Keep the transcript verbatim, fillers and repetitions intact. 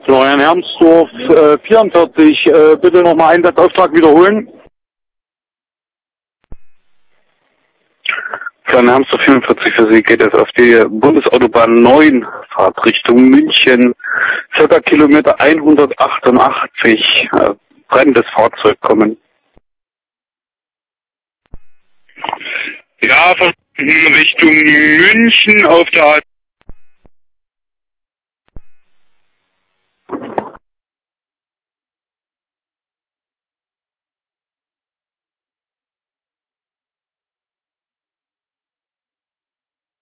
Florian Hermsdorf, äh, vierundvierzig, äh, bitte nochmal Einsatzauftrag wiederholen. Florian Hermsdorf, vierundvierzig, für Sie geht es auf die Bundesautobahn neun, Fahrt Richtung München, circa Kilometer hundertachtundachtzig, äh, brennendes Fahrzeug kommen. Ja, von Richtung München auf der